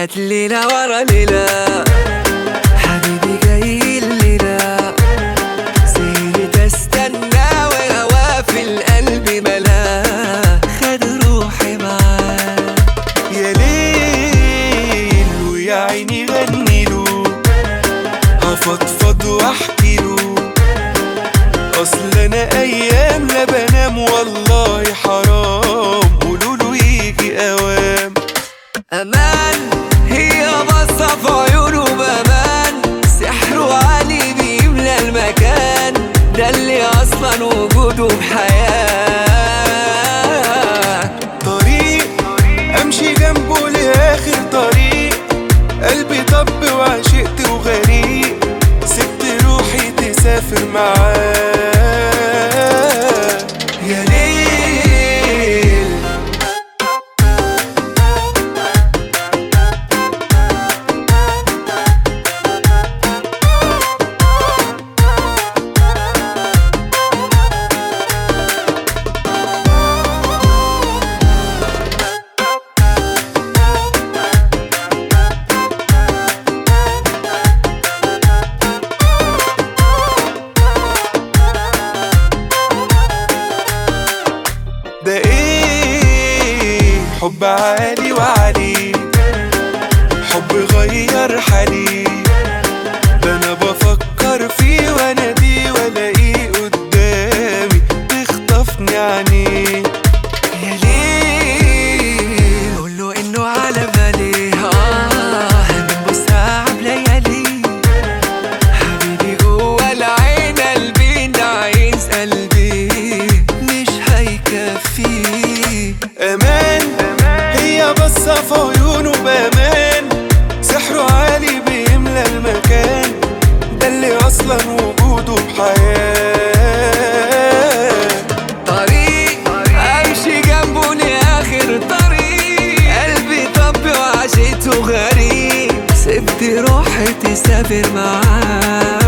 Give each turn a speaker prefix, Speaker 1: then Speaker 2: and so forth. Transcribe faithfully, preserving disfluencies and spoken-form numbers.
Speaker 1: فات ليلة ورا ليلة، حبيبي جاي الليلة، سهرت استنى وهوا في القلب ملاه، خد روحي معاه.
Speaker 2: يا ليل ويا عيني غنيله، هفضفض واحكيله، اصل انا ايام لا بنام والله حرام، قولوله يجي اوام.
Speaker 1: امان هي بصة في عيونه بامان، سحره عالي بيملى المكان، ده اللي اصلا وجوده بحياة.
Speaker 2: طريق امشي جنبه لاخر طريق، قلبي طب وعشقت وغريق، سبت روحي تسافر معاه. يا ليل ده ايه حب عالي وعلي، حب غير حالي، ده انا بفكر فيه واناديه والاقيه قدامي تخطفني عينيه.
Speaker 1: يا ليل قوله انه على بالي، اه بنبص على ليالي، حبيبي جوا العين قلبي ده عايز قلبي مش هيكفيه.
Speaker 2: امان هي بصة في عيونه بامان، سحره عالي بيملى المكان، ده اللي اصلا وجوده بحياة.
Speaker 1: طريق امشي جنبه لاخر طريق، قلبي طب وعشقته غريب، سبت روحي تسافر معاه.